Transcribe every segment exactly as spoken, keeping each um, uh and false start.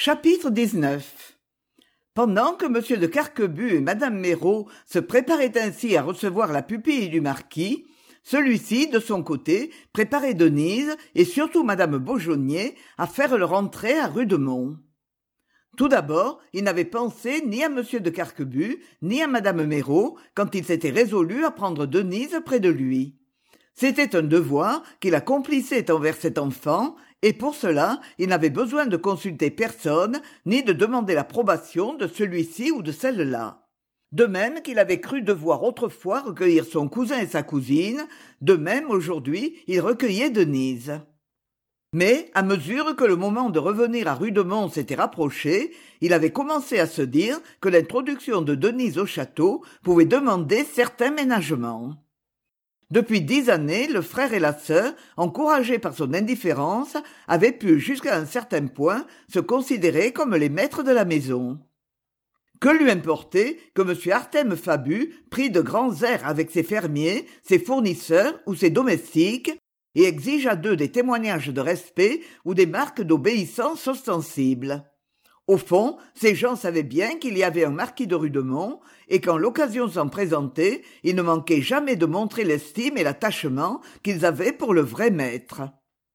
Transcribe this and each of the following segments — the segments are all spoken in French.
Chapitre dix-neuf. Pendant que M. de Carquebus et Mme Méraud se préparaient ainsi à recevoir la pupille du marquis, celui-ci, de son côté, préparait Denise et surtout Mme Beaujonnier à faire leur entrée à Rudemont. Tout d'abord, il n'avait pensé ni à M. de Carquebus ni à Mme Méraud quand il s'était résolu à prendre Denise près de lui. C'était un devoir qu'il accomplissait envers cet enfant, et pour cela, il n'avait besoin de consulter personne, ni de demander l'approbation de celui-ci ou de celle-là. De même qu'il avait cru devoir autrefois recueillir son cousin et sa cousine, de même aujourd'hui il recueillait Denise. Mais, à mesure que le moment de revenir à Rudemont s'était rapproché, il avait commencé à se dire que l'introduction de Denise au château pouvait demander certains ménagements. Depuis dix années, le frère et la sœur, encouragés par son indifférence, avaient pu, jusqu'à un certain point, se considérer comme les maîtres de la maison. Que lui importait que M. Artème Fabu prît de grands airs avec ses fermiers, ses fournisseurs ou ses domestiques, et exigeât d'eux des témoignages de respect ou des marques d'obéissance ostensibles. Au fond, ces gens savaient bien qu'il y avait un marquis de Rudemont, et quand l'occasion s'en présentait, ils ne manquaient jamais de montrer l'estime et l'attachement qu'ils avaient pour le vrai maître.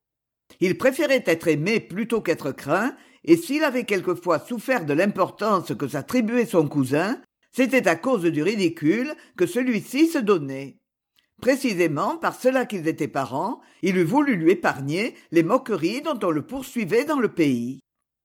Il préférait être aimé plutôt qu'être craint, et s'il avait quelquefois souffert de l'importance que s'attribuait son cousin, c'était à cause du ridicule que celui-ci se donnait. Précisément par cela qu'ils étaient parents, il eût voulu lui épargner les moqueries dont on le poursuivait dans le pays.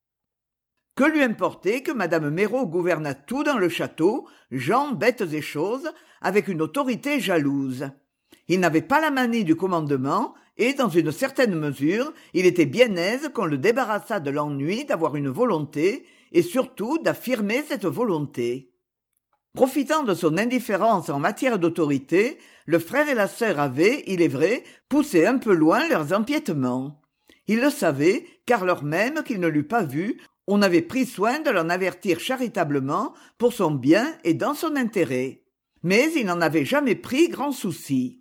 Que lui importait que Mme Méraud gouvernât tout dans le château, gens, bêtes et choses, avec une autorité jalouse. Il n'avait pas la manie du commandement, et, dans une certaine mesure, il était bien aise qu'on le débarrassât de l'ennui d'avoir une volonté, et surtout d'affirmer cette volonté. Profitant de son indifférence en matière d'autorité, le frère et la sœur avaient, il est vrai, poussé un peu loin leurs empiètements. Ils le savaient, car lors même qu'il ne l'eût pas vu, on avait pris soin de l'en avertir charitablement pour son bien et dans son intérêt. Mais il n'en avait jamais pris grand souci.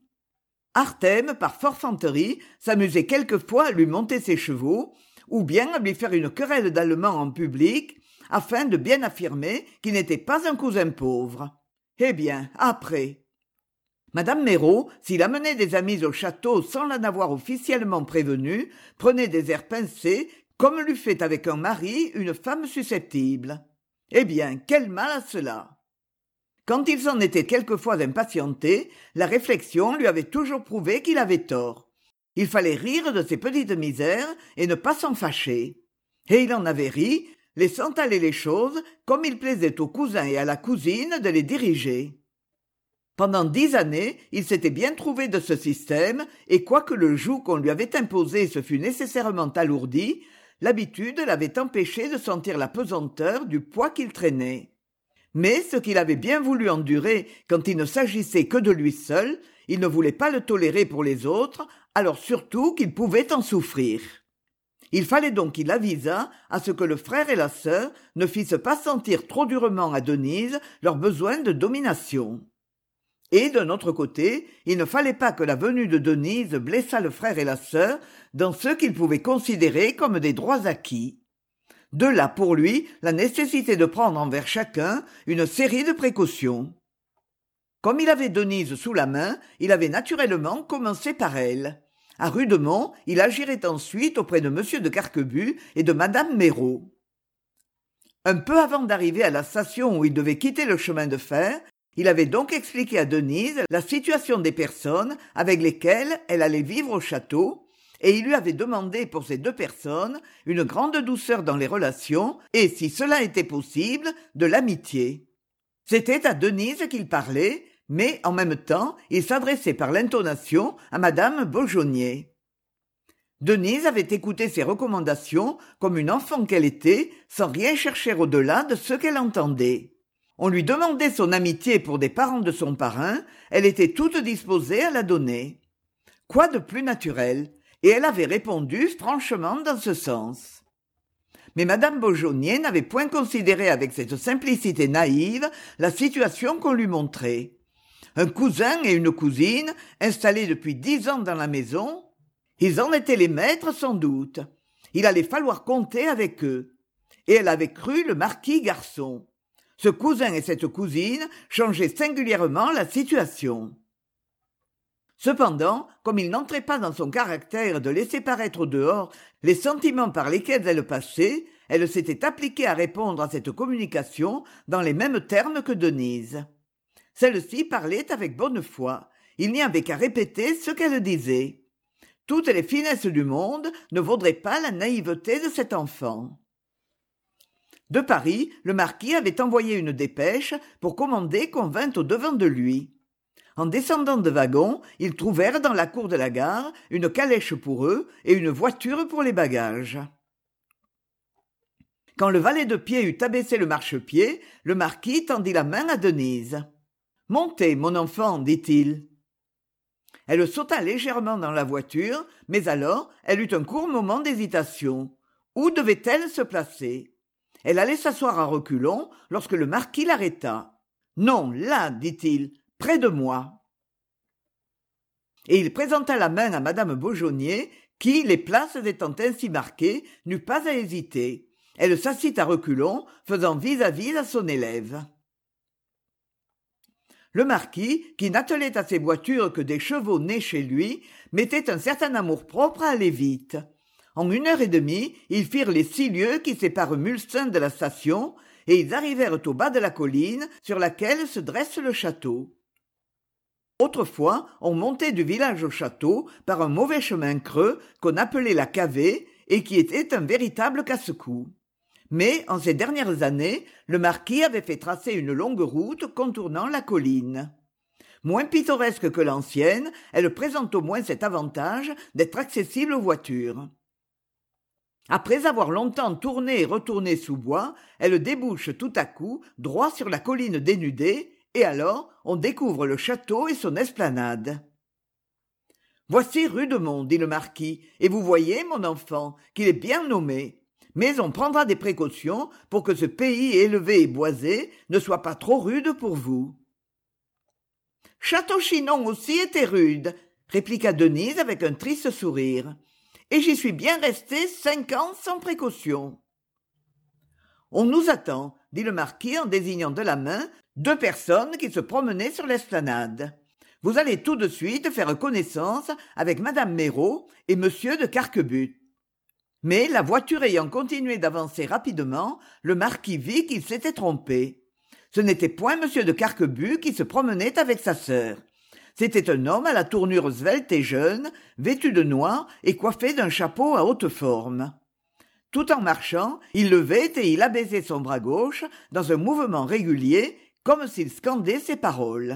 Artème, par forfanterie, s'amusait quelquefois à lui monter ses chevaux, ou bien à lui faire une querelle d'allemand en public, afin de bien affirmer qu'il n'était pas un cousin pauvre. Eh bien, après. Madame Méraud, s'il amenait des amis au château sans l'en avoir officiellement prévenu, prenait des airs pincés, comme l'eût fait avec un mari une femme susceptible. Eh bien, quel mal à cela! Quand il s'en était quelquefois impatienté, la réflexion lui avait toujours prouvé qu'il avait tort. Il fallait rire de ses petites misères et ne pas s'en fâcher. Et il en avait ri, laissant aller les choses comme il plaisait au cousin et à la cousine de les diriger. Pendant dix années, il s'était bien trouvé de ce système, et quoique le joug qu'on lui avait imposé se fût nécessairement alourdi, l'habitude l'avait empêché de sentir la pesanteur du poids qu'il traînait. Mais ce qu'il avait bien voulu endurer quand il ne s'agissait que de lui seul, il ne voulait pas le tolérer pour les autres, alors surtout qu'il pouvait en souffrir. Il fallait donc qu'il avisât à ce que le frère et la sœur ne fissent pas sentir trop durement à Denise leur besoin de domination. Et d'un autre côté, il ne fallait pas que la venue de Denise blessât le frère et la sœur dans ce qu'ils pouvaient considérer comme des droits acquis. De là pour lui la nécessité de prendre envers chacun une série de précautions. Comme il avait Denise sous la main, il avait naturellement commencé par elle. À Rudemont, il agirait ensuite auprès de M. de Carquebus et de Mme Méraud. Un peu avant d'arriver à la station où il devait quitter le chemin de fer, il avait donc expliqué à Denise la situation des personnes avec lesquelles elle allait vivre au château, et il lui avait demandé pour ces deux personnes une grande douceur dans les relations et, si cela était possible, de l'amitié. C'était à Denise qu'il parlait, mais en même temps il s'adressait par l'intonation à Mme Beaujonnier. Denise avait écouté ses recommandations comme une enfant qu'elle était, sans rien chercher au-delà de ce qu'elle entendait. On lui demandait son amitié pour des parents de son parrain, elle était toute disposée à la donner. Quoi de plus naturel? Et elle avait répondu franchement dans ce sens. Mais Mme Beaujonnier n'avait point considéré avec cette simplicité naïve la situation qu'on lui montrait. Un cousin et une cousine, installés depuis dix ans dans la maison, ils en étaient les maîtres sans doute. Il allait falloir compter avec eux. et elle avait cru le marquis garçon. Ce cousin et cette cousine changeaient singulièrement la situation. Cependant, comme il n'entrait pas dans son caractère de laisser paraître au dehors les sentiments par lesquels elle passait, elle s'était appliquée à répondre à cette communication dans les mêmes termes que Denise. Celle-ci parlait avec bonne foi. Il n'y avait qu'à répéter ce qu'elle disait. Toutes les finesses du monde ne vaudraient pas la naïveté de cet enfant. De Paris, le marquis avait envoyé une dépêche pour commander qu'on vînt au-devant de lui. En descendant de wagon, ils trouvèrent dans la cour de la gare une calèche pour eux et une voiture pour les bagages. Quand le valet de pied eut abaissé le marchepied, le marquis tendit la main à Denise. « Montez, mon enfant, dit-il. » Elle sauta légèrement dans la voiture, mais alors elle eut un court moment d'hésitation. Où devait-elle se placer ? Elle allait s'asseoir à reculons lorsque le marquis l'arrêta. « Non, là, dit-il, près de moi. » Et il présenta la main à madame Beaujonnier, qui, les places étant ainsi marquées, n'eut pas à hésiter. Elle s'assit à reculons, faisant vis-à-vis à son élève. Le marquis, qui n'attelait à ses voitures que des chevaux nés chez lui, mettait un certain amour-propre à aller vite. En une heure et demie, ils firent les six lieues qui séparent Mulsanne de la station, et ils arrivèrent au bas de la colline sur laquelle se dresse le château. Autrefois, on montait du village au château par un mauvais chemin creux qu'on appelait la Cavée et qui était un véritable casse-cou. Mais, en ces dernières années, le marquis avait fait tracer une longue route contournant la colline. Moins pittoresque que l'ancienne, elle présente au moins cet avantage d'être accessible aux voitures. Après avoir longtemps tourné et retourné sous bois, elle débouche tout à coup droit sur la colline dénudée, et alors on découvre le château et son esplanade. « Voici Rudemont, dit le marquis, et vous voyez, mon enfant, qu'il est bien nommé. Mais on prendra des précautions pour que ce pays élevé et boisé ne soit pas trop rude pour vous. »« Château-Chinon aussi était rude, » répliqua Denise avec un triste sourire. « Et j'y suis bien restée cinq ans sans précaution. »« On nous attend, » dit le marquis en désignant de la main deux personnes qui se promenaient sur l'esplanade. « Vous allez tout de suite faire connaissance avec madame Méraut et monsieur de Carquebut. » Mais la voiture ayant continué d'avancer rapidement, le marquis vit qu'il s'était trompé. Ce n'était point monsieur de Carquebut qui se promenait avec sa sœur. C'était un homme à la tournure svelte et jeune, vêtu de noir et coiffé d'un chapeau à haute forme. Tout en marchant, il levait et il abaissait son bras gauche dans un mouvement régulier, comme s'il scandait ses paroles.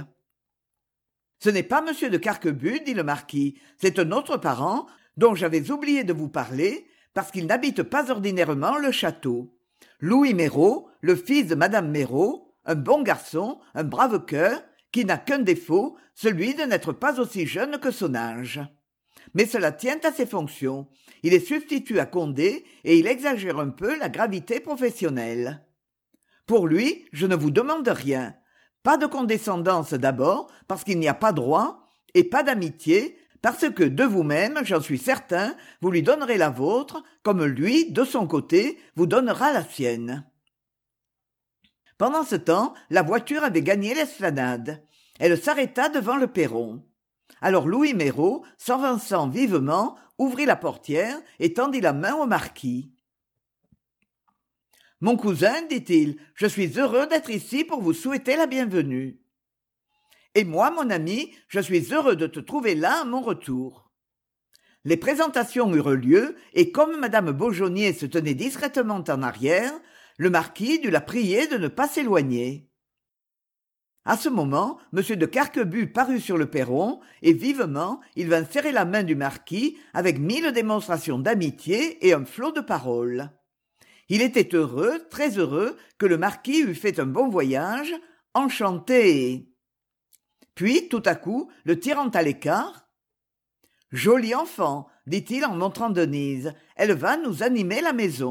« Ce n'est pas monsieur de Carquebut, dit le marquis, c'est un autre parent dont j'avais oublié de vous parler, parce qu'il n'habite pas ordinairement le château. Louis Méraut, le fils de madame Méraut, un bon garçon, un brave cœur, qui n'a qu'un défaut, celui de n'être pas aussi jeune que son âge. Mais cela tient à ses fonctions. Il est substitut à Condé et il exagère un peu la gravité professionnelle. Pour lui, je ne vous demande rien. Pas de condescendance d'abord, parce qu'il n'y a pas droit, et pas d'amitié, parce que de vous-même, j'en suis certain, vous lui donnerez la vôtre, comme lui, de son côté, vous donnera la sienne. » Pendant ce temps, la voiture avait gagné l'esplanade. Elle s'arrêta devant le perron. Alors Louis Méraut, s'avançant vivement, ouvrit la portière et tendit la main au marquis. « Mon cousin, dit-il, je suis heureux d'être ici pour vous souhaiter la bienvenue. » Et moi, mon ami, je suis heureux de te trouver là à mon retour. Les présentations eurent lieu, et comme madame Beaujonnier se tenait discrètement en arrière, le marquis dut la prier de ne pas s'éloigner. À ce moment, monsieur de Carquebut parut sur le perron, et vivement, il vint serrer la main du marquis avec mille démonstrations d'amitié et un flot de paroles. Il était heureux, très heureux, que le marquis eût fait un bon voyage, enchanté. Puis, tout à coup, le tirant à l'écart, « Joli enfant, dit-il en montrant Denise, elle va nous animer la maison. »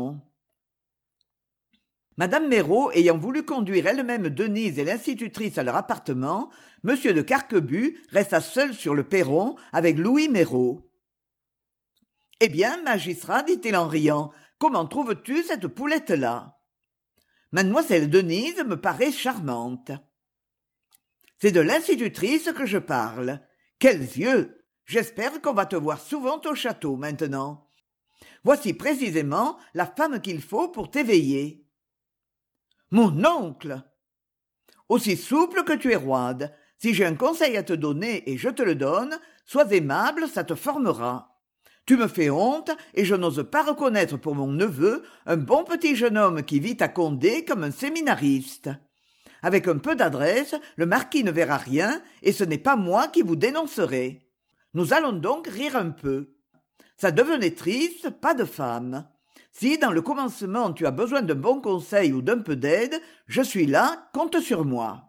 Madame Méraut ayant voulu conduire elle-même Denise et l'institutrice à leur appartement, monsieur de Carquebut resta seul sur le perron avec Louis Méraut. « Eh bien, magistrat, dit-il en riant, comment trouves-tu cette poulette-là ? Mademoiselle Denise me paraît charmante. C'est de l'institutrice que je parle. Quels yeux ! J'espère qu'on va te voir souvent au château maintenant. Voici précisément la femme qu'il faut pour t'éveiller. Mon oncle ! Aussi souple que tu es roide. Si j'ai un conseil à te donner et je te le donne, sois aimable, ça te formera. Tu me fais honte et je n'ose pas reconnaître pour mon neveu un bon petit jeune homme qui vit à Condé comme un séminariste. Avec un peu d'adresse, le marquis ne verra rien et ce n'est pas moi qui vous dénoncerai. Nous allons donc rire un peu. Ça devenait triste, pas de femme. Si dans le commencement tu as besoin d'un bon conseil ou d'un peu d'aide, je suis là, compte sur moi.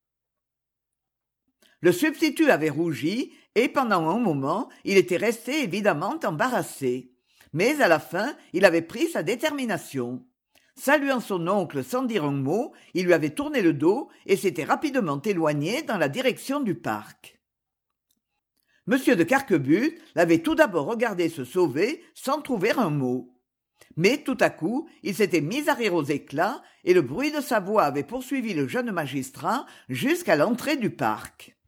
Le substitut avait rougi et pendant un moment il était resté évidemment embarrassé. Mais à la fin il avait pris sa détermination. Saluant son oncle sans dire un mot, il lui avait tourné le dos et s'était rapidement éloigné dans la direction du parc. Monsieur de Carquebus l'avait tout d'abord regardé se sauver sans trouver un mot. Mais tout à coup, il s'était mis à rire aux éclats et le bruit de sa voix avait poursuivi le jeune magistrat jusqu'à l'entrée du parc.